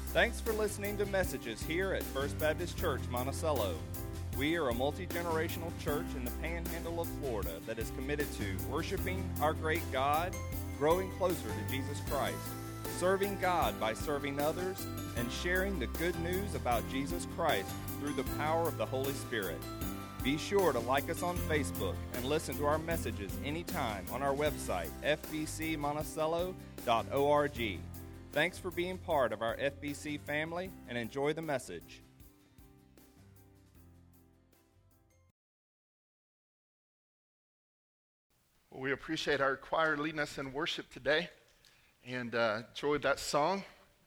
Thanks for listening to messages here at First Baptist Church, Monticello. We are a multi-generational church in the panhandle of Florida that is committed to worshiping our great God, growing closer to Jesus Christ, serving God by serving others, and sharing the good news about Jesus Christ through the power of the Holy Spirit. Be sure to like us on Facebook and listen to our messages anytime on our website, fbcmonticello.org. Thanks for being part of our FBC family, and enjoy the message. Well, we appreciate our choir leading us in worship today, and enjoyed that song.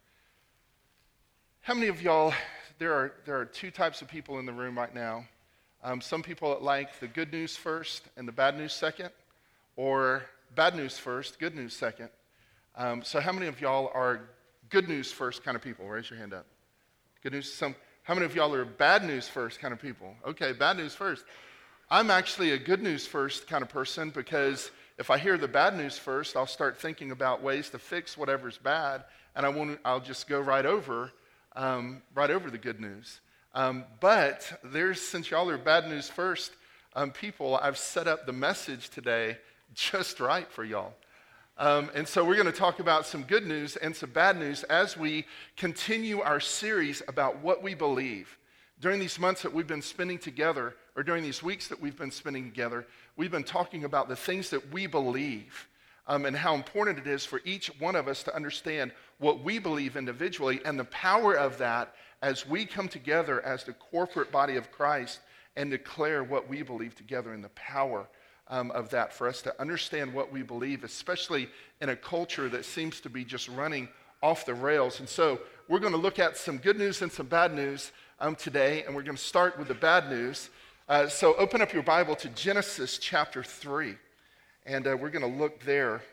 How many of y'all, there are two types of people in the room right now. Some people that like the good news first and the bad news second, or bad news first, good news second. So how many of y'all are good news first kind of people? Raise your hand up. Good news. How many of y'all are bad news first kind of people? Okay, bad news first. I'm actually a good news first kind of person, because if I hear the bad news first, I'll start thinking about ways to fix whatever's bad, and I'll just go right over the good news. But since y'all are bad news first people, I've set up the message today just right for y'all. And so we're going to talk about some good news and some bad news as we continue our series about what we believe. During these months that we've been spending together, or during these weeks that we've been spending together, we've been talking about the things that we believe, and how important it is for each one of us to understand what we believe individually and the power of that as we come together as the corporate body of Christ and declare what we believe together, and the power of that for us to understand what we believe, especially in a culture that seems to be just running off the rails. And so we're going to look at some good news and some bad news today, and we're going to start with the bad news. So open up your Bible to Genesis chapter 3, and we're going to look there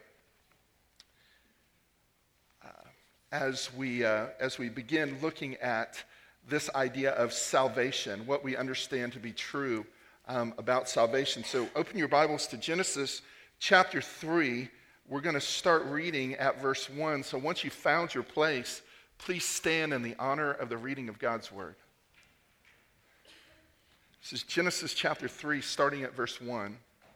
as we begin looking at this idea of salvation, what we understand to be true about salvation. So open your Bibles to Genesis chapter 3. We're going to start reading at verse 1. So once you've found your place, please stand in the honor of the reading of God's Word. This is Genesis chapter 3, starting at verse 1.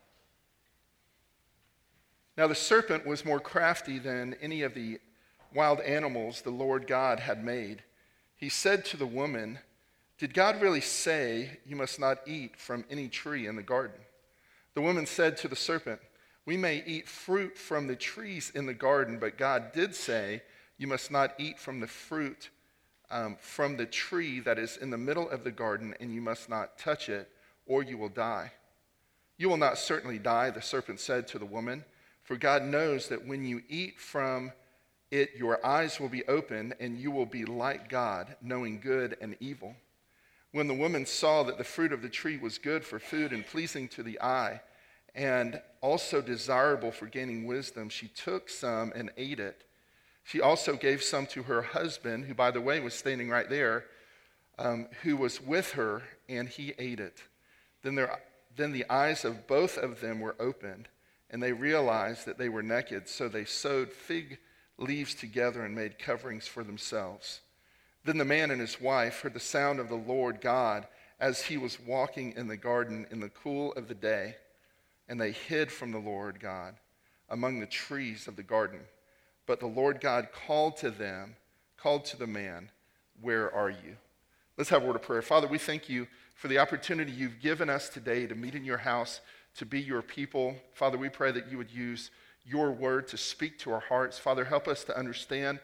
Now the serpent was more crafty than any of the wild animals the Lord God had made. He said to the woman, "Did God really say you must not eat from any tree in the garden?" The woman said to the serpent, "We may eat fruit from the trees in the garden, but God did say you must not eat from the fruit from the tree that is in the middle of the garden, and you must not touch it, or you will die." "You will not certainly die," the serpent said to the woman, "for God knows that when you eat from it, your eyes will be opened, and you will be like God, knowing good and evil." When the woman saw that the fruit of the tree was good for food and pleasing to the eye, and also desirable for gaining wisdom, she took some and ate it. She also gave some to her husband, who, by the way, was standing right there, who was with her, and he ate it. Then the eyes of both of them were opened, and they realized that they were naked, so they sewed fig leaves together and made coverings for themselves. Then the man and his wife heard the sound of the Lord God as he was walking in the garden in the cool of the day, and they hid from the Lord God among the trees of the garden. But the Lord God called to the man, "Where are you?" Let's have a word of prayer. Father, we thank you for the opportunity you've given us today to meet in your house, to be your people. Father, we pray that you would use your word to speak to our hearts. Father, help us to understand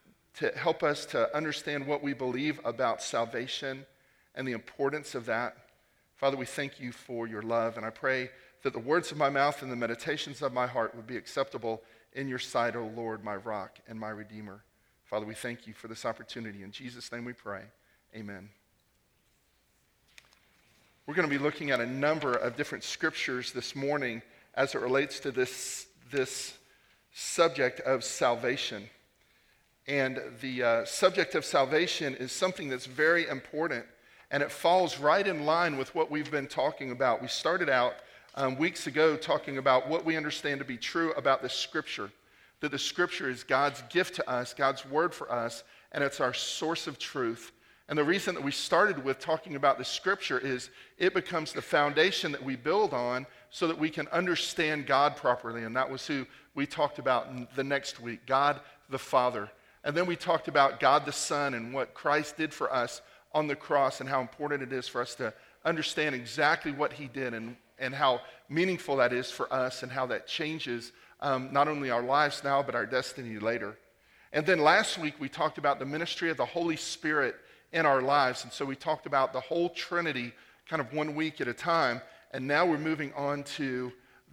what we believe about salvation and the importance of that. Father, we thank you for your love, and I pray that the words of my mouth and the meditations of my heart would be acceptable in your sight, O Lord, my rock and my redeemer. Father, we thank you for this opportunity. In Jesus' name we pray. Amen. We're going to be looking at a number of different scriptures this morning as it relates to this subject of salvation. And the subject of salvation is something that's very important, and it falls right in line with what we've been talking about. We started out weeks ago talking about what we understand to be true about the Scripture, that the Scripture is God's gift to us, God's word for us, and it's our source of truth. And the reason that we started with talking about the Scripture is it becomes the foundation that we build on so that we can understand God properly. And that was who we talked about in the next week, God the Father. And then we talked about God the Son and what Christ did for us on the cross and how important it is for us to understand exactly what he did and how meaningful that is for us and how that changes not only our lives now but our destiny later. And then last week we talked about the ministry of the Holy Spirit in our lives. And so we talked about the whole Trinity kind of 1 week at a time. And now we're moving on to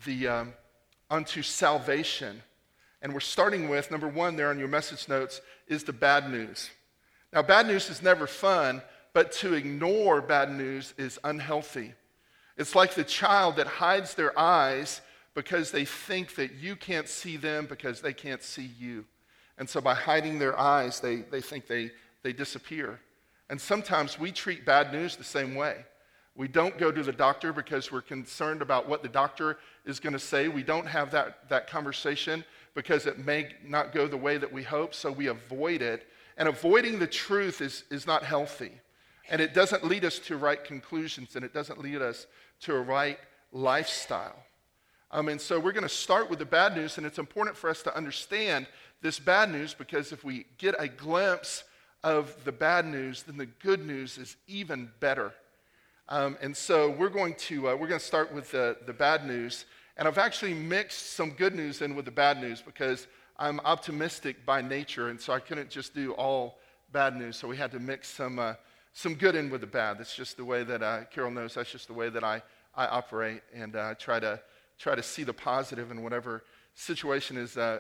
onto salvation. And we're starting with, number one there on your message notes, is the bad news. Now, bad news is never fun, but to ignore bad news is unhealthy. It's like the child that hides their eyes because they think that you can't see them because they can't see you. And so by hiding their eyes, they think they disappear. And sometimes we treat bad news the same way. We don't go to the doctor because we're concerned about what the doctor is going to say. We don't have that conversation because it may not go the way that we hope, so we avoid it. And avoiding the truth is not healthy. And it doesn't lead us to right conclusions, and it doesn't lead us to a right lifestyle. And so we're going to start with the bad news, and it's important for us to understand this bad news because if we get a glimpse of the bad news, then the good news is even better. And so we're going to start with the bad news, and I've actually mixed some good news in with the bad news because I'm optimistic by nature, and so I couldn't just do all bad news. So we had to mix some good in with the bad. That's just the way that Carol knows. That's just the way that I operate, and try to see the positive in whatever situation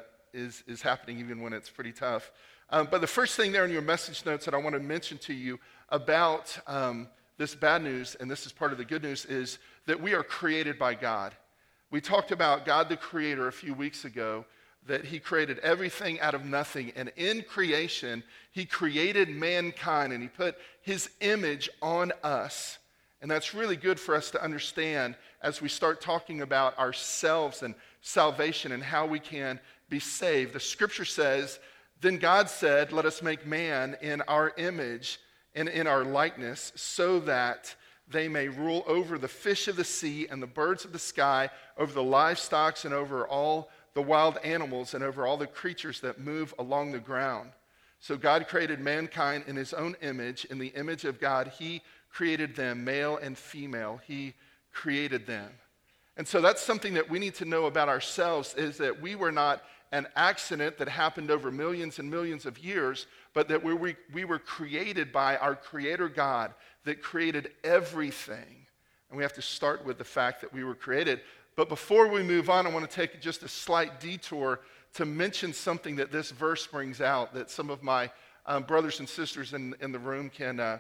is happening, even when it's pretty tough. But the first thing there in your message notes that I want to mention to you about this bad news, and this is part of the good news, is that we are created by God. We talked about God the Creator a few weeks ago, that he created everything out of nothing. And in creation, he created mankind, and he put his image on us. And that's really good for us to understand as we start talking about ourselves and salvation and how we can be saved. The scripture says, "Then God said, let us make man in our image and in our likeness, so that they may rule over the fish of the sea and the birds of the sky, over the livestock and over all the wild animals and over all the creatures that move along the ground." So God created mankind in his own image. In the image of God, he created them, male and female. He created them. And so that's something that we need to know about ourselves, is that we were not an accident that happened over millions and millions of years, but that we were created by our Creator God that created everything. And we have to start with the fact that we were created. But before we move on, I want to take just a slight detour to mention something that this verse brings out that some of my brothers and sisters in the room can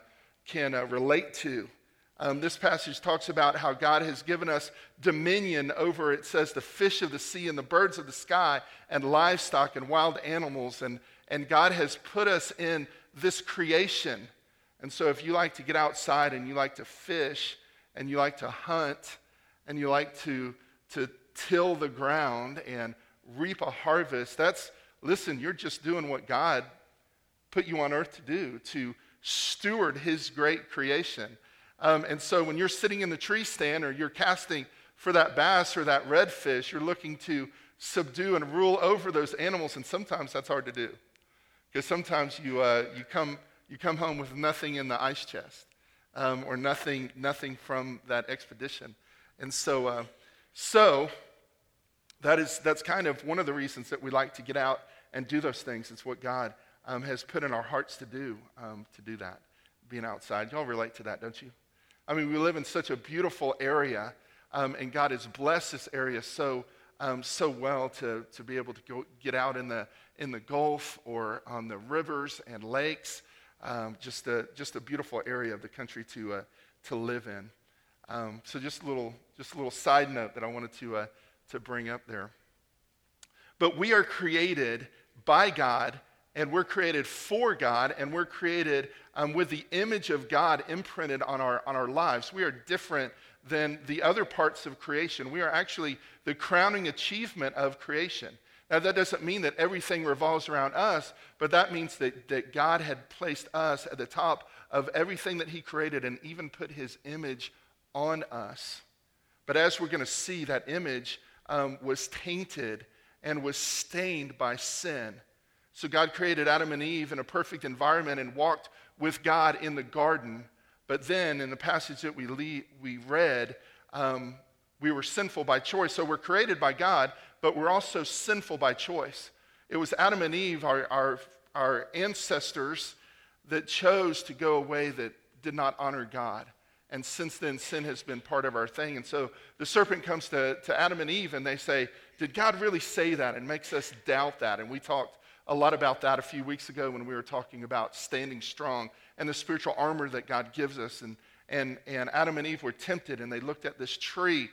relate to. This passage talks about how God has given us dominion over, it says, the fish of the sea and the birds of the sky and livestock and wild animals. And God has put us in this creation. And so if you like to get outside and you like to fish and you like to hunt and you like to till the ground and reap a harvest, listen, you're just doing what God put you on earth to do, to steward his great creation. And so when you're sitting in the tree stand or you're casting for that bass or that redfish, you're looking to subdue and rule over those animals, and sometimes that's hard to do. Because sometimes you come home with nothing in the ice chest, or nothing from that expedition. And so that's kind of one of the reasons that we like to get out and do those things. It's what God has put in our hearts to do that, being outside. Y'all relate to that, don't you? I mean, we live in such a beautiful area, and God has blessed this area so well to be able to go get out in the Gulf or on the rivers and lakes. Just a beautiful area of the country to live in. So just a little side note that I wanted to bring up there. But we are created by God, and we're created for God, and we're created with the image of God imprinted on our lives. We are different than the other parts of creation. We are actually the crowning achievement of creation. Now, that doesn't mean that everything revolves around us, but that means that God had placed us at the top of everything that he created and even put his image on us. But as we're going to see, that image was tainted and was stained by sin. So God created Adam and Eve in a perfect environment and walked with God in the garden. But then in the passage that we read, we were sinful by choice. So we're created by God, but we're also sinful by choice. It was Adam and Eve, our ancestors, that chose to go a way that did not honor God. And since then, sin has been part of our thing. And so the serpent comes to Adam and Eve, and they say, did God really say that? And makes us doubt that. And we talked a lot about that a few weeks ago when we were talking about standing strong and the spiritual armor that God gives us. And Adam and Eve were tempted, and they looked at this tree,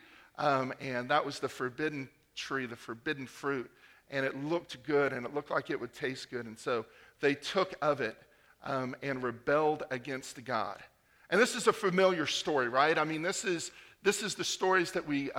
and that was the forbidden tree, the forbidden fruit. And it looked good, and it looked like it would taste good. And so they took of it and rebelled against God. And this is a familiar story, right? I mean, this is the stories that we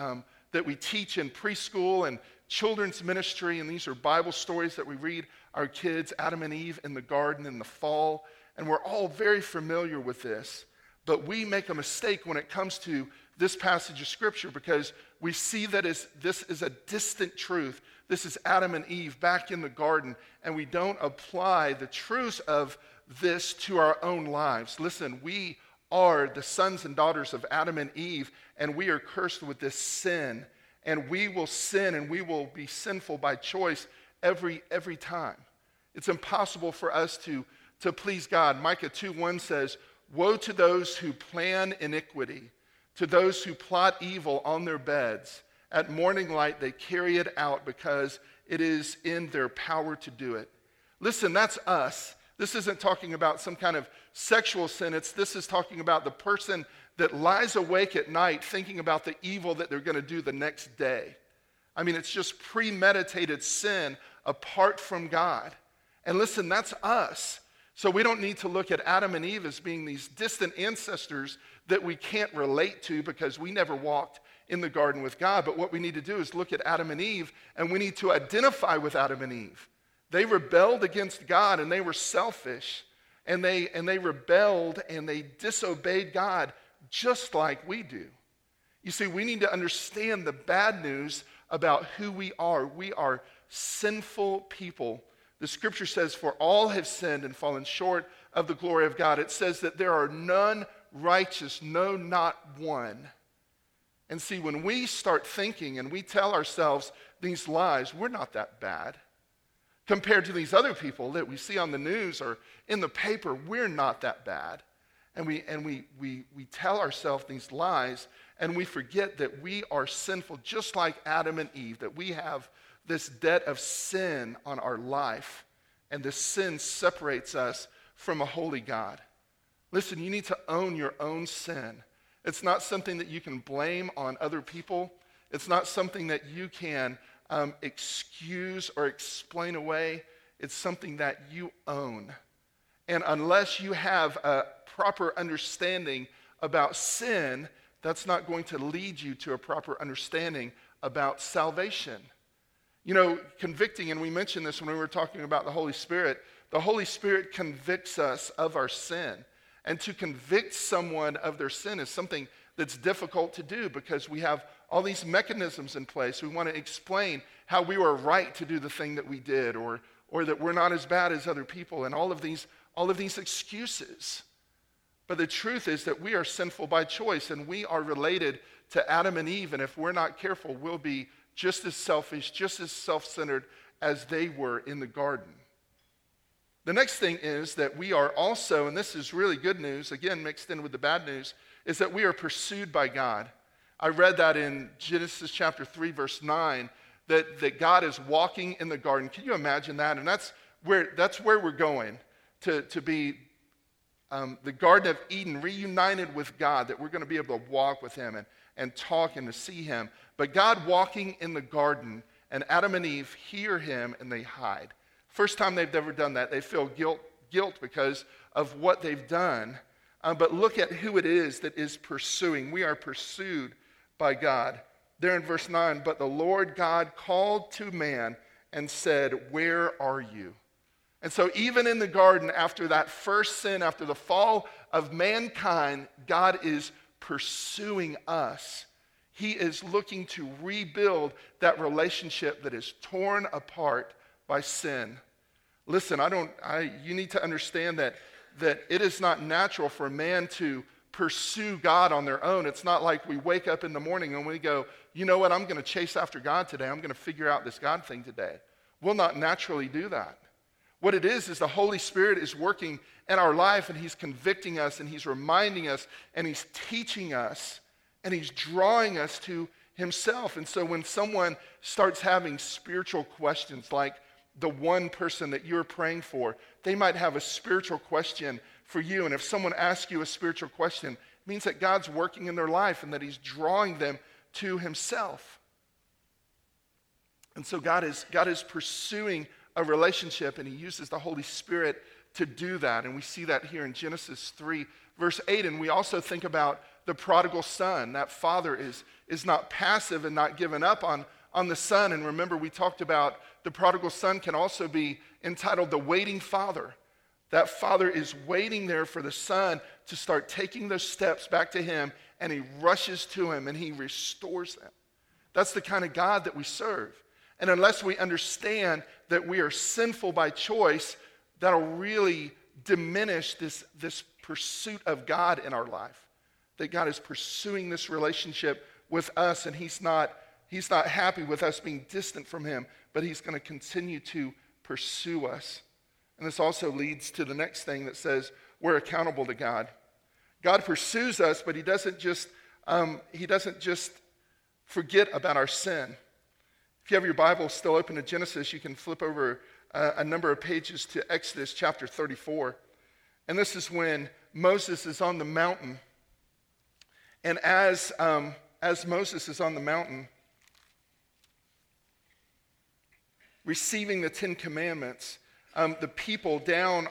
teach in preschool and children's ministry, and these are Bible stories that we read our kids, Adam and Eve in the garden in the fall, and we're all very familiar with this. But we make a mistake when it comes to this passage of Scripture because we see that this is a distant truth. This is Adam and Eve back in the garden, and we don't apply the truths of this to our own lives. Listen, we are the sons and daughters of Adam and Eve, and we are cursed with this sin, and we will sin and we will be sinful by choice every time. It's impossible for us to please God. Micah 2:1 says, "Woe to those who plan iniquity, to those who plot evil on their beds. At morning light they carry it out because it is in their power to do it." Listen, that's us. This isn't talking about some kind of sexual sin. This is talking about the person that lies awake at night thinking about the evil that they're going to do the next day. I mean, it's just premeditated sin apart from God. And listen, that's us. So we don't need to look at Adam and Eve as being these distant ancestors that we can't relate to because we never walked in the garden with God. But what we need to do is look at Adam and Eve, and we need to identify with Adam and Eve. They rebelled against God, and they were selfish, and they rebelled, and they disobeyed God just like we do. You see, we need to understand the bad news about who we are. We are sinful people. The Scripture says, "For all have sinned and fallen short of the glory of God." It says that there are none righteous, no, not one. And see, when we start thinking and we tell ourselves these lies, we're not that bad. Compared to these other people that we see on the news or in the paper, we're not that bad. And we tell ourselves these lies, and we forget that we are sinful just like Adam and Eve, that we have this debt of sin on our life, and this sin separates us from a holy God. Listen, you need to own your own sin. It's not something that you can blame on other people. It's not something that you can excuse or explain away. It's something that you own. And unless you have a proper understanding about sin, that's not going to lead you to a proper understanding about salvation. You know, convicting, and we mentioned this when we were talking about the Holy Spirit convicts us of our sin. And to convict someone of their sin is something that's difficult to do because we have all these mechanisms in place. We want to explain how we were right to do the thing that we did, or that we're not as bad as other people, and all of these excuses. But the truth is that we are sinful by choice, and we are related to Adam and Eve, and if we're not careful, we'll be just as selfish, just as self-centered as they were in the garden. The next thing is that we are also, and this is really good news, again mixed in with the bad news, is that we are pursued by God. I read that in Genesis chapter 3, verse 9, that God is walking in the garden. Can you imagine that? And that's where we're going, to be the Garden of Eden reunited with God, that we're going to be able to walk with him and talk and to see him. But God walking in the garden, and Adam and Eve hear him and they hide. First time they've ever done that, they feel guilt because of what they've done. But look at who it is that is pursuing. We are pursued by God. There in verse 9, "But the Lord God called to man and said, "Where are you?" And so even in the garden, after that first sin, after the fall of mankind, God is pursuing us. He is looking to rebuild that relationship that is torn apart by sin. Listen, you need to understand that it is not natural for a man to pursue God on their own. It's not like we wake up in the morning and we go, you know what, I'm going to chase after God today. I'm going to figure out this God thing today. We'll not naturally do that. What it is the Holy Spirit is working in our life, and he's convicting us, and he's reminding us, and he's teaching us, and he's drawing us to himself. And so when someone starts having spiritual questions, like the one person that you're praying for, they might have a spiritual question for you. And if someone asks you a spiritual question, it means that God's working in their life and that he's drawing them to himself. And so God is pursuing a relationship, and he uses the Holy Spirit to do that. And we see that here in Genesis 3, verse 8. And we also think about the prodigal son. That father is not passive and not given up on the son. And remember, we talked about the prodigal son can also be entitled the waiting father. That father is waiting there for the son to start taking those steps back to him, and he rushes to him and he restores them. That's the kind of God that we serve. And unless we understand that we are sinful by choice, that'll really diminish this pursuit of God in our life. That God is pursuing this relationship with us, and he's not happy with us being distant from him, but he's going to continue to pursue us. And this also leads to the next thing that says we're accountable to God. God pursues us, but he doesn't just forget about our sin. If you have your Bible still open to Genesis, you can flip over a number of pages to Exodus chapter 34. And this is when Moses is on the mountain. And as Moses is on the mountain, receiving the Ten Commandments, the people down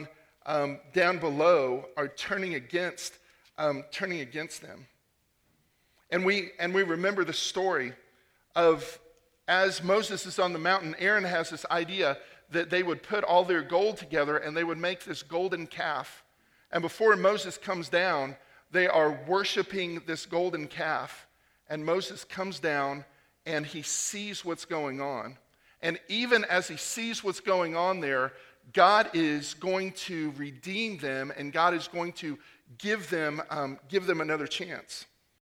below are turning against them. And we remember the story of, as Moses is on the mountain, Aaron has this idea that they would put all their gold together and they would make this golden calf. And before Moses comes down, they are worshiping this golden calf. And Moses comes down and he sees what's going on. And even as he sees what's going on there, God is going to redeem them, and God is going to give them another chance.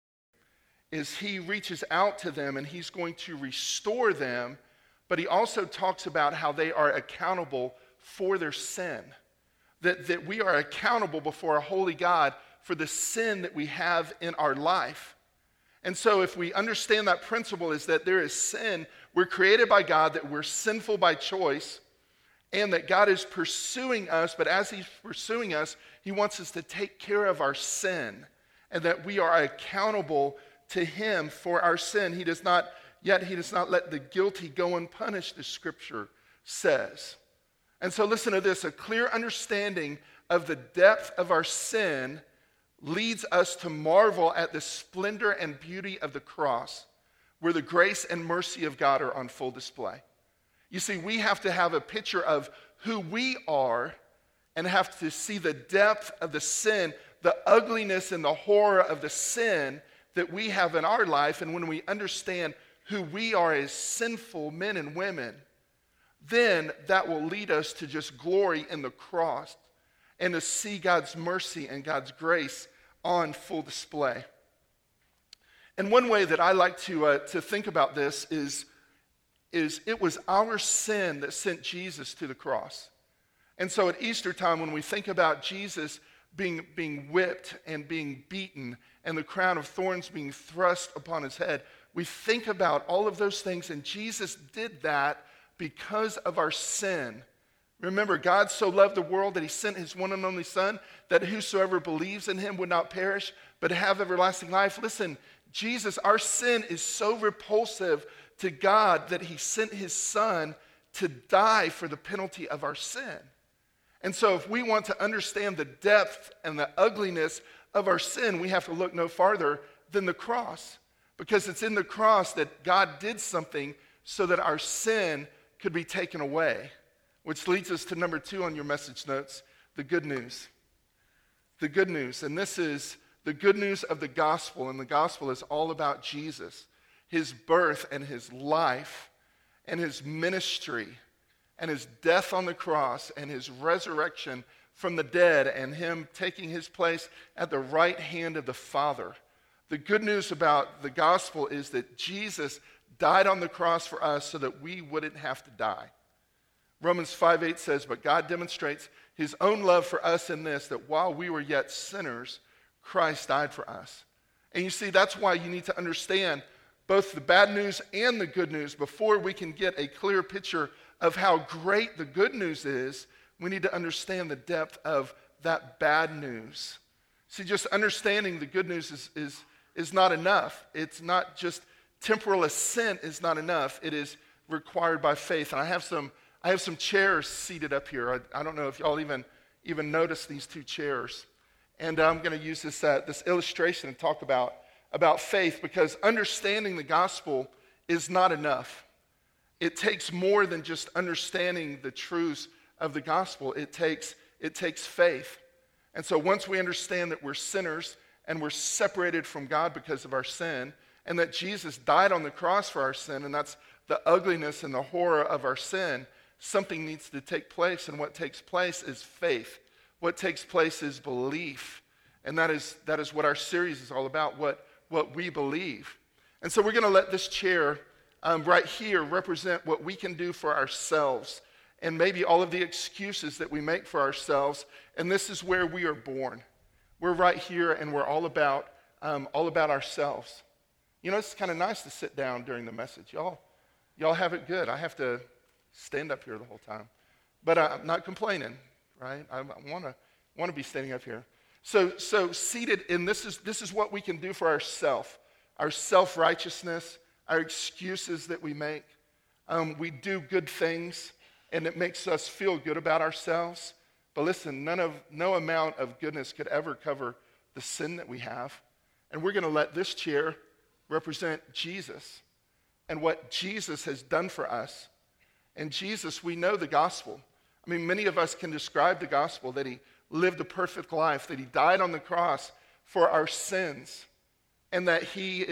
Is he reaches out to them and he's going to restore them, but he also talks about how they are accountable for their sin. That we are accountable before a holy God for the sin that we have in our life. And so if we understand that principle is that there is sin, we're created by God, that we're sinful by choice, and that God is pursuing us, but as he's pursuing us, he wants us to take care of our sin, and that we are accountable to him for our sin. He does not let the guilty go unpunished, the scripture says. And so listen to this, a clear understanding of the depth of our sin leads us to marvel at the splendor and beauty of the cross, where the grace and mercy of God are on full display. You see, we have to have a picture of who we are and have to see the depth of the sin, the ugliness and the horror of the sin that we have in our life. And when we understand who we are as sinful men and women, then that will lead us to just glory in the cross and to see God's mercy and God's grace on full display. And one way that I like to think about this is it was our sin that sent Jesus to the cross. And so at Easter time, when we think about Jesus being whipped and being beaten and the crown of thorns being thrust upon his head, we think about all of those things, and Jesus did that because of our sin. Remember, God so loved the world that he sent his one and only Son, that whosoever believes in him would not perish, but have everlasting life. Listen, Jesus, our sin is so repulsive to God that he sent his Son to die for the penalty of our sin. And so if we want to understand the depth and the ugliness of our sin, we have to look no farther than the cross. Because it's in the cross that God did something so that our sin could be taken away, which leads us to number 2 on your message notes, the good news. The good news, and this is the good news of the gospel, and the gospel is all about Jesus, his birth and his life and his ministry and his death on the cross and his resurrection from the dead and him taking his place at the right hand of the Father. The good news about the gospel is that Jesus died on the cross for us so that we wouldn't have to die. Romans 5:8 says, but God demonstrates his own love for us in this, that while we were yet sinners, Christ died for us. And you see, that's why you need to understand both the bad news and the good news before we can get a clear picture of how great the good news is. We need to understand the depth of that bad news. See, just understanding the good news is not enough. It's not just temporal assent is not enough. It is required by faith. And I have some chairs seated up here. I don't know if y'all even notice these 2 chairs. And I'm going to use this illustration and talk about faith, because understanding the gospel is not enough. It takes more than just understanding the truths of the gospel. It takes faith. And so once we understand that we're sinners and we're separated from God because of our sin, and that Jesus died on the cross for our sin, and that's the ugliness and the horror of our sin, something needs to take place, and what takes place is faith. What takes place is belief. And that is what our series is all about, what we believe. And so we're going to let this chair right here represent what we can do for ourselves, and maybe all of the excuses that we make for ourselves. And this is where we are born. We're right here, and we're all about ourselves. You know, it's kind of nice to sit down during the message. Y'all have it good. I have to stand up here the whole time. But I'm not complaining, right? I want to be standing up here. So seated in this is what we can do for ourselves. Our self-righteousness, our excuses that we make. We do good things, and it makes us feel good about ourselves. But listen, no amount of goodness could ever cover the sin that we have. And we're going to let this chair represent Jesus and what Jesus has done for us. And Jesus, we know the gospel. I mean, many of us can describe the gospel, that he lived a perfect life, that he died on the cross for our sins, and that he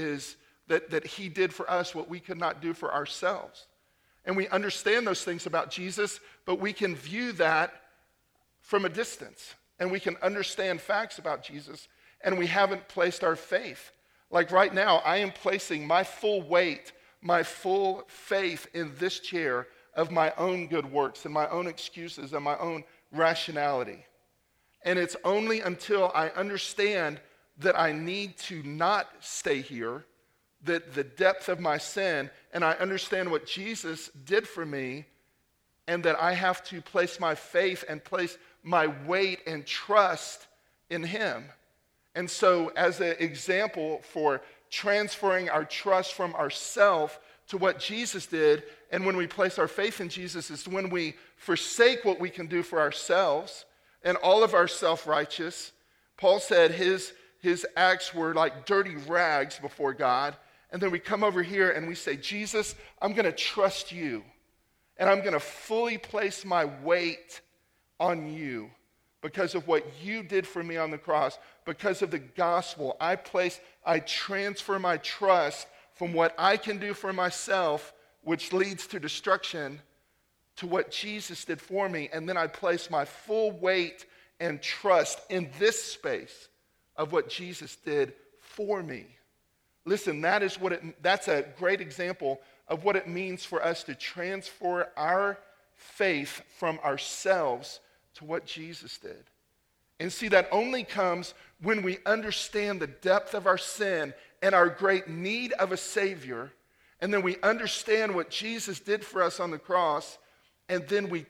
did for us what we could not do for ourselves. And we understand those things about Jesus, but we can view that from a distance, and we can understand facts about Jesus, and we haven't placed our faith. Like right now, I am placing my full weight, my full faith in this chair of my own good works and my own excuses and my own rationality. And it's only until I understand that I need to not stay here, that the depth of my sin, and I understand what Jesus did for me, and that I have to place my faith and place my weight and trust in him. And so as an example for transferring our trust from ourselves to what Jesus did, and when we place our faith in Jesus is when we forsake what we can do for ourselves and all of our self-righteous. Paul said his acts were like dirty rags before God. And then we come over here and we say, Jesus, I'm going to trust you. And I'm going to fully place my weight on you because of what you did for me on the cross. Because of the gospel, I transfer my trust from what I can do for myself, which leads to destruction, to what Jesus did for me. And then I place my full weight and trust in this space of what Jesus did for me. Listen, that's a great example of what it means for us to transfer our faith from ourselves to what Jesus did. And see, that only comes when we understand the depth of our sin and our great need of a Savior, and then we understand what Jesus did for us on the cross, and then we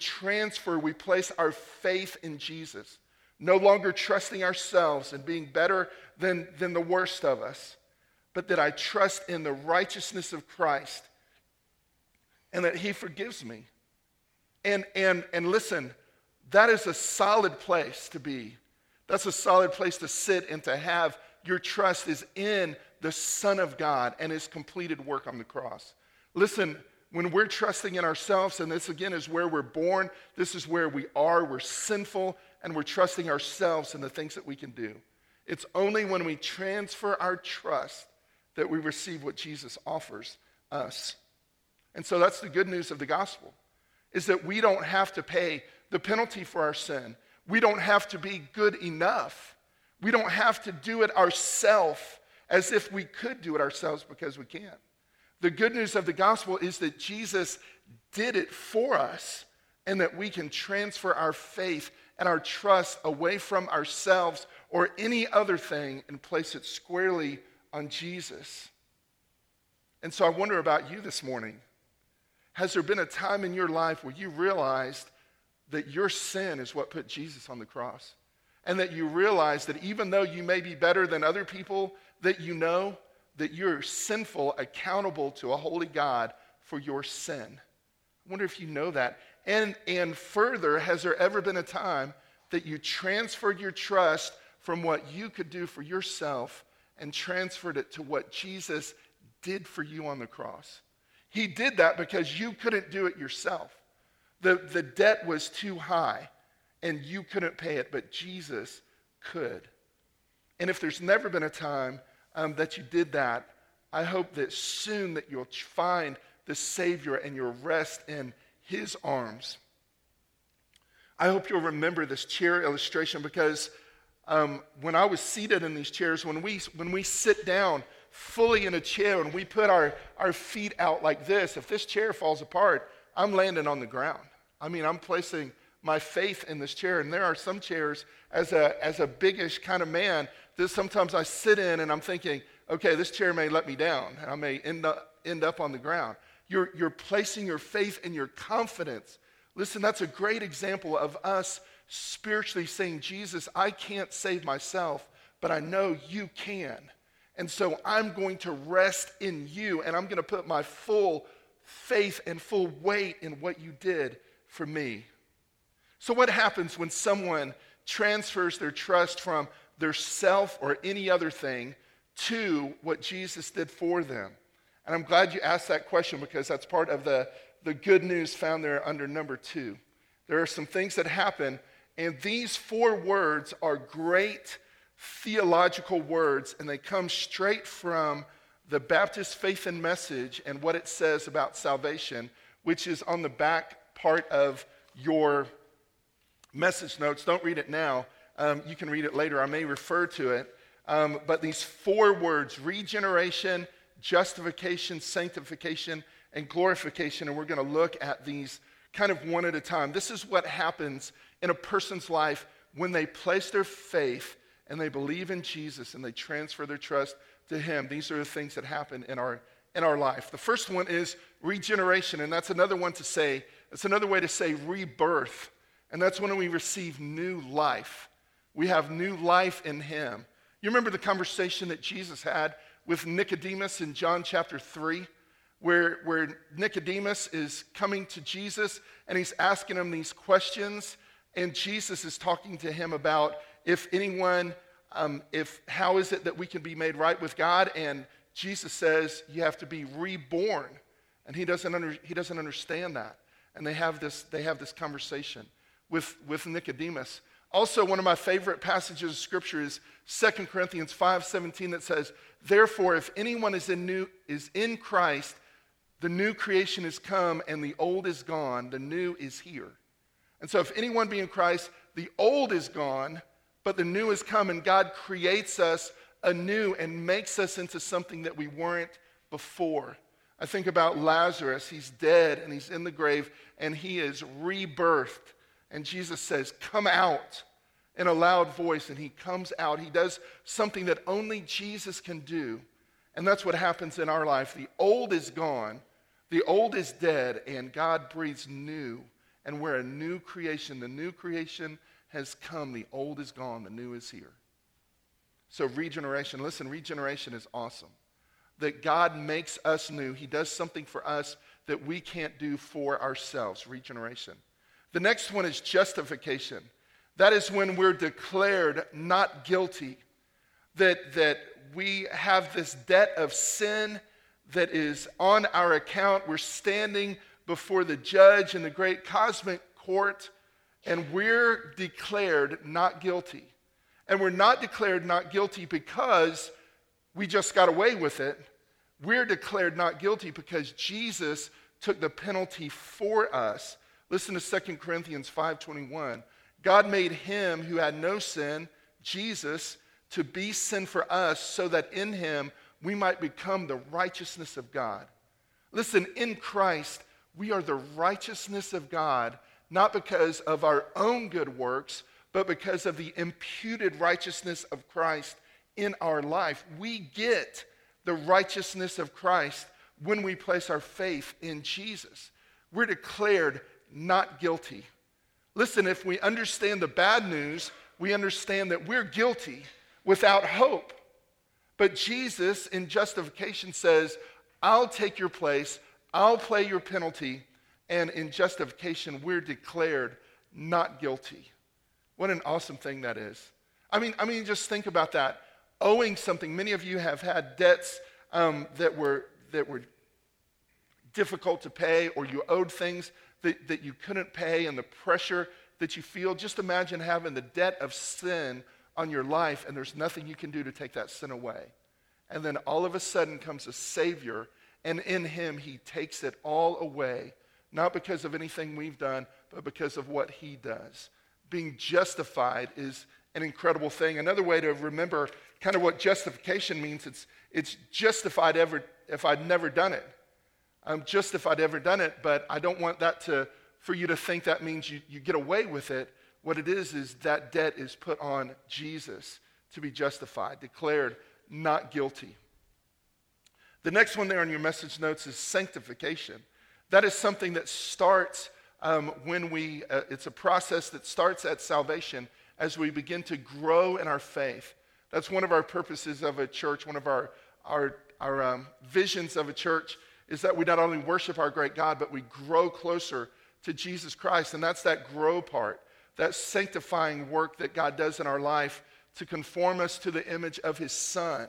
place our faith in Jesus, no longer trusting ourselves and being better than the worst of us, but that I trust in the righteousness of Christ and that he forgives me. And listen, that is a solid place to be. That's a solid place to sit and to have your trust is in the Son of God and his completed work on the cross. Listen, when we're trusting in ourselves, and this again is where we're born, this is where we are, we're sinful, and we're trusting ourselves in the things that we can do. It's only when we transfer our trust that we receive what Jesus offers us. And so that's the good news of the gospel, is that we don't have to pay the penalty for our sin. We don't have to be good enough. We don't have to do it ourselves as if we could do it ourselves, because we can't. The good news of the gospel is that Jesus did it for us, and that we can transfer our faith and our trust away from ourselves or any other thing and place it squarely on Jesus. And so I wonder about you this morning. Has there been a time in your life where you realized that your sin is what put Jesus on the cross? And that you realize that even though you may be better than other people that you know, that you're sinful, accountable to a holy God for your sin. I wonder if you know that. And further, has there ever been a time that you transferred your trust from what you could do for yourself and transferred it to what Jesus did for you on the cross? He did that because you couldn't do it yourself. The debt was too high, and you couldn't pay it, but Jesus could. And if there's never been a time that you did that, I hope that soon that you'll find the Savior and you'll rest in his arms. I hope you'll remember this chair illustration, because when I was seated in these chairs, when we sit down fully in a chair and we put our feet out like this, if this chair falls apart, I'm landing on the ground. I mean, I'm placing my faith in this chair. And there are some chairs, as a biggish kind of man, that sometimes I sit in and I'm thinking, okay, this chair may let me down. I may end up on the ground. You're placing your faith and your confidence. Listen, that's a great example of us spiritually saying, Jesus, I can't save myself, but I know you can. And so I'm going to rest in you, and I'm going to put my full faith and full weight in what you did for me. So what happens when someone transfers their trust from their self or any other thing to what Jesus did for them? And I'm glad you asked that question, because that's part of the good news found there under number 2. There are some things that happen, and these 4 words are great theological words, and they come straight from the Baptist Faith and Message and what it says about salvation, which is on the back part of your message notes. Don't read it now. You can read it later. I may refer to it. But these 4 words, regeneration, justification, sanctification, and glorification, and we're going to look at these kind of one at a time. This is what happens in a person's life when they place their faith and they believe in Jesus and they transfer their trust to him. These are the things that happen in our life. The first one is regeneration, and that's another one to say, it's another way to say rebirth, and that's when we receive new life. We have new life in him. You remember the conversation that Jesus had with Nicodemus in John chapter 3, where Nicodemus is coming to Jesus and he's asking him these questions, and Jesus is talking to him about how is it that we can be made right with God? And Jesus says you have to be reborn, and he doesn't understand that. And they have this conversation with Nicodemus. Also, one of my favorite passages of Scripture is 2 Corinthians 5:17 that says, "Therefore, if anyone is in Christ, the new creation is come, and the old is gone, the new is here." And so if anyone be in Christ, the old is gone, but the new has come, and God creates us anew and makes us into something that we weren't before. I think about Lazarus. He's dead, and he's in the grave, and he is rebirthed. And Jesus says, "Come out," in a loud voice, and he comes out. He does something that only Jesus can do, and that's what happens in our life. The old is gone, the old is dead, and God breathes new, and we're a new creation. The new creation has come. The old is gone, the new is here. So regeneration, listen, regeneration is awesome. That God makes us new. He does something for us that we can't do for ourselves, regeneration. The next one is justification. That is when we're declared not guilty. That we have this debt of sin that is on our account. We're standing before the judge in the great cosmic court, and we're declared not guilty. And we're not declared not guilty because we just got away with it. We're declared not guilty because Jesus took the penalty for us. Listen to 2 Corinthians 5:21. God made him who had no sin, Jesus, to be sin for us so that in him we might become the righteousness of God. Listen, in Christ, we are the righteousness of God, not because of our own good works, but because of the imputed righteousness of Christ in our life. We get the righteousness of Christ when we place our faith in Jesus. We're declared not guilty. Listen, if we understand the bad news, we understand that we're guilty without hope. But Jesus, in justification, says, I'll take your place, I'll pay your penalty, and in justification, we're declared not guilty. What an awesome thing that is. I mean, just think about that. Owing something. Many of you have had debts that were difficult to pay, or you owed things that you couldn't pay, and the pressure that you feel. Just imagine having the debt of sin on your life, and there's nothing you can do to take that sin away. And then all of a sudden comes a Savior, and in him he takes it all away, not because of anything we've done, but because of what he does. Being justified is an incredible thing. Another way to remember kind of what justification means, it's justified if I'd never done it. I'm just if I'd ever done it, but I don't want that for you to think that means you get away with it. What it is that debt is put on Jesus to be justified, declared not guilty. The next one there on your message notes is sanctification. That is something that starts it's a process that starts at salvation as we begin to grow in our faith. That's one of our purposes of a church, one of our visions of a church is that we not only worship our great God, but we grow closer to Jesus Christ. And that's that grow part, that sanctifying work that God does in our life to conform us to the image of his Son.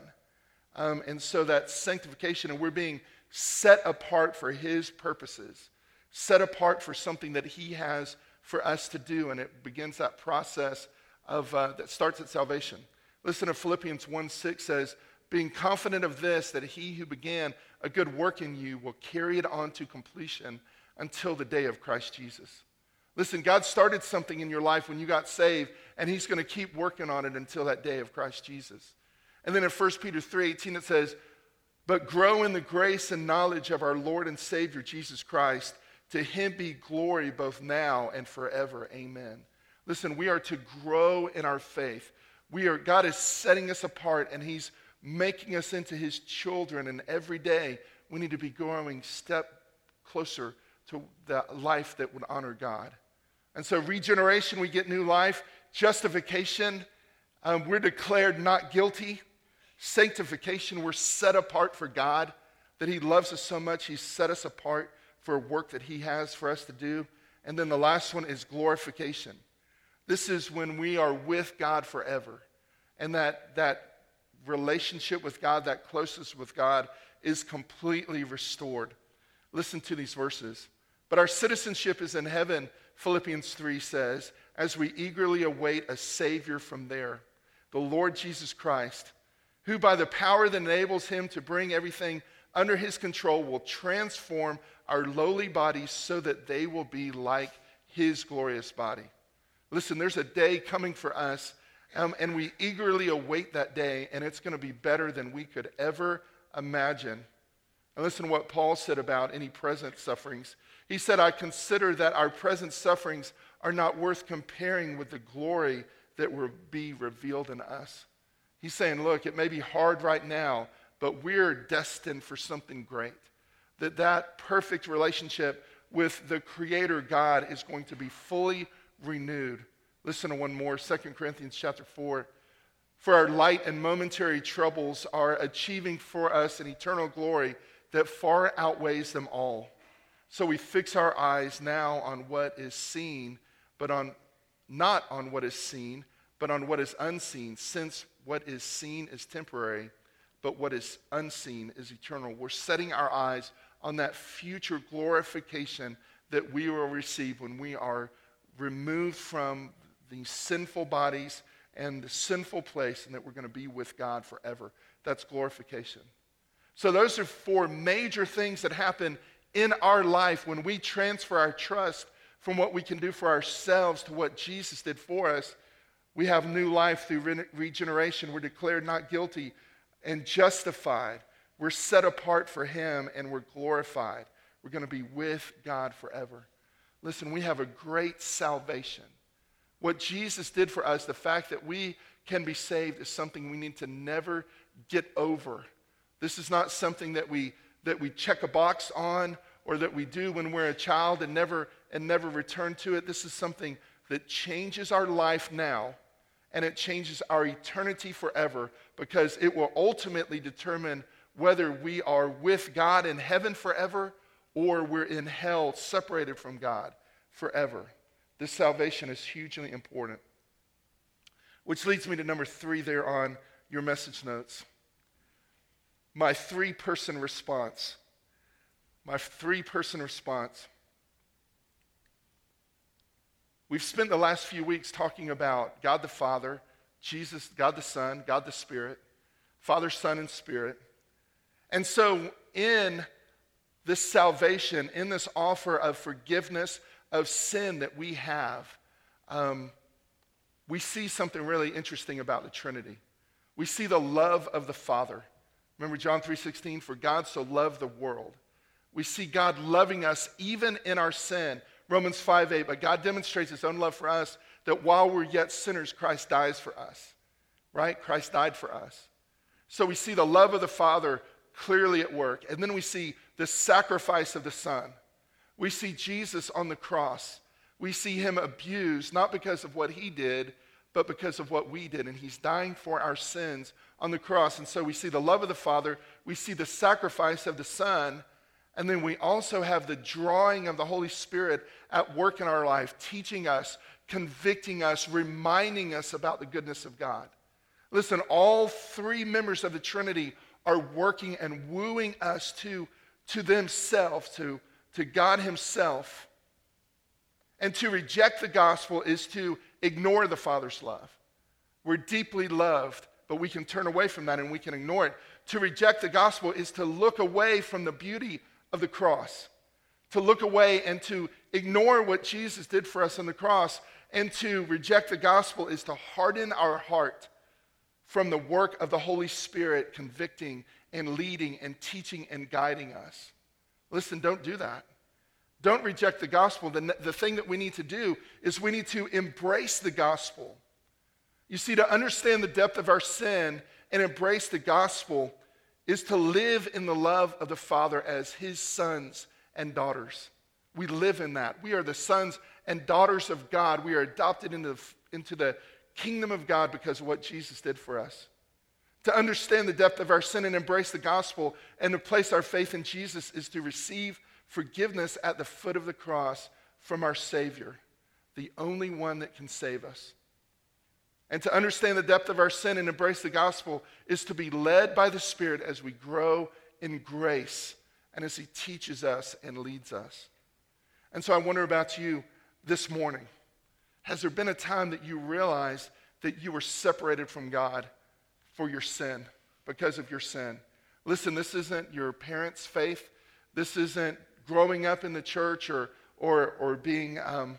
And so that sanctification, and we're being set apart for his purposes, set apart for something that he has for us to do. And it begins that process that starts at salvation. Listen to Philippians 1:6 says, being confident of this, that he who began a good work in you will carry it on to completion until the day of Christ Jesus. Listen, God started something in your life when you got saved, and he's going to keep working on it until that day of Christ Jesus. And then in 1 Peter 3:18 it says, but grow in the grace and knowledge of our Lord and Savior Jesus Christ. To him be glory both now and forever. Amen. Listen, we are to grow in our faith. God is setting us apart, and he's making us into his children, and every day we need to be growing step closer to the life that would honor God. And so regeneration, we get new life. Justification, we're declared not guilty. Sanctification, we're set apart for God, that he loves us so much, he's set us apart for work that he has for us to do. And then the last one is glorification. This is when we are with God forever. And that relationship with God, that closeness with God is completely restored. Listen to these verses. But our citizenship is in heaven, Philippians 3 says, as we eagerly await a Savior from there, the Lord Jesus Christ, who by the power that enables him to bring everything under his control will transform our lowly bodies so that they will be like his glorious body. Listen, there's a day coming for us, and we eagerly await that day, and it's going to be better than we could ever imagine. And listen to what Paul said about any present sufferings. He said, I consider that our present sufferings are not worth comparing with the glory that will be revealed in us. He's saying, look, it may be hard right now, but we're destined for something great. That perfect relationship with the Creator God is going to be fully renewed. Listen to one more, 2 Corinthians chapter 4. For our light and momentary troubles are achieving for us an eternal glory that far outweighs them all. So we fix our eyes now on what is seen, but not on what is seen, but on what is unseen, since what is seen is temporary, but what is unseen is eternal. We're setting our eyes on that future glorification that we will receive when we are removed from these sinful bodies and the sinful place, and that we're going to be with God forever. That's glorification. So those are 4 major things that happen in our life when we transfer our trust from what we can do for ourselves to what Jesus did for us. We have new life through regeneration. We're declared not guilty and justified. We're set apart for him, and we're glorified. We're going to be with God forever. Listen, we have a great salvation. What Jesus did for us, the fact that we can be saved, is something we need to never get over. This is not something that we check a box on, or that we do when we're a child and never return to it. This is something that changes our life now, and it changes our eternity forever, because it will ultimately determine whether we are with God in heaven forever or we're in hell separated from God forever. This salvation is hugely important. Which leads me to number 3 there on your message notes. My 3-person response. My 3-person response. We've spent the last few weeks talking about God the Father, Jesus, God the Son, God the Spirit, Father, Son, and Spirit. And so in this salvation, in this offer of forgiveness of sin that we have, we see something really interesting about the Trinity. We see the love of the Father. Remember John 3:16, for God so loved the world. We see God loving us even in our sin. Romans 5:8, but God demonstrates his own love for us, that while we're yet sinners, Christ dies for us. Right? Christ died for us. So we see the love of the Father clearly at work. And then we see the sacrifice of the Son. We see Jesus on the cross. We see him abused, not because of what he did, but because of what we did. And he's dying for our sins on the cross. And so we see the love of the Father. We see the sacrifice of the Son. And then we also have the drawing of the Holy Spirit at work in our life, teaching us, convicting us, reminding us about the goodness of God. Listen, all 3 members of the Trinity are working and wooing us to themselves, to God himself. And to reject the gospel is to ignore the Father's love. We're deeply loved, but we can turn away from that and we can ignore it. To reject the gospel is to look away from the beauty of the cross, to look away and to ignore what Jesus did for us on the cross. And to reject the gospel is to harden our heart from the work of the Holy Spirit convicting and leading and teaching and guiding us. Listen, don't do that. Don't reject the gospel. The thing that we need to do is we need to embrace the gospel. You see, to understand the depth of our sin and embrace the gospel is to live in the love of the Father as his sons and daughters. We live in that. We are the sons and daughters of God. We are adopted into the kingdom of God because of what Jesus did for us. To understand the depth of our sin and embrace the gospel and to place our faith in Jesus is to receive forgiveness at the foot of the cross from our Savior, the only one that can save us. And to understand the depth of our sin and embrace the gospel is to be led by the Spirit as we grow in grace and as he teaches us and leads us. And so I wonder about you this morning. Has there been a time that you realized that you were separated from God for your sin, because of your sin? Listen, this isn't your parents' faith. This isn't growing up in the church or being,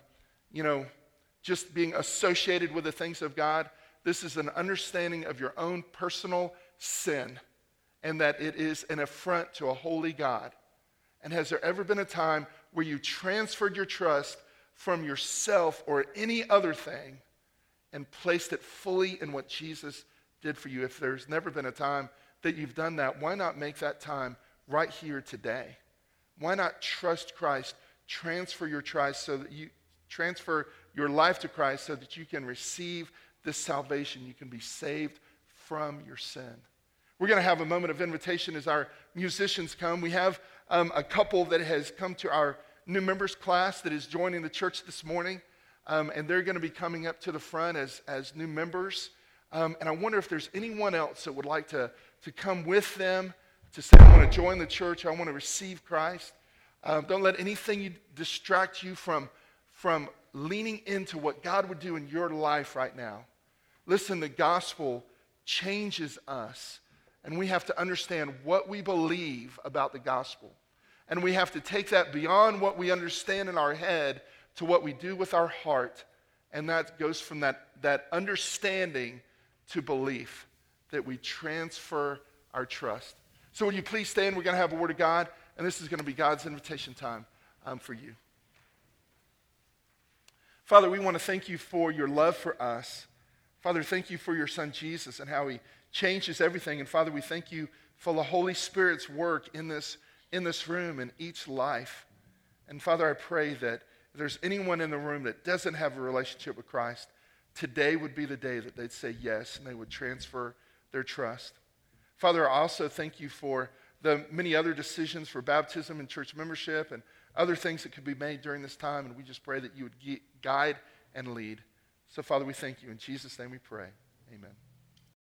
just being associated with the things of God. This is an understanding of your own personal sin and that it is an affront to a holy God. And has there ever been a time where you transferred your trust from yourself or any other thing and placed it fully in what Jesus did for you? If there's never been a time that you've done that, why not make that time right here today? Why not trust Christ? Transfer your trust so that you transfer your life to Christ so that you can receive this salvation. You can be saved from your sin. We're going to have a moment of invitation as our musicians come. We have a couple that has come to our new members class that is joining the church this morning, and they're going to be coming up to the front as new members. And I wonder if there's anyone else that would like to to come with them, to say, I want to join the church, I want to receive Christ. Don't let anything distract you from leaning into what God would do in your life right now. Listen, the gospel changes us, and we have to understand what we believe about the gospel. And we have to take that beyond what we understand in our head to what we do with our heart. And that goes from that understanding to belief, that we transfer our trust. So would you please stand? We're going to have a word of God, and this is going to be God's invitation time for you. Father, we want to thank you for your love for us. Father, thank you for your son Jesus and how he changes everything. And Father, we thank you for the Holy Spirit's work in this room, in each life. And Father, I pray that if there's anyone in the room that doesn't have a relationship with Christ, today would be the day that they'd say yes and they would transfer their trust. Father, I also thank you for the many other decisions for baptism and church membership and other things that could be made during this time, and we just pray that you would guide and lead. So, Father, we thank you. In Jesus' name we pray. Amen.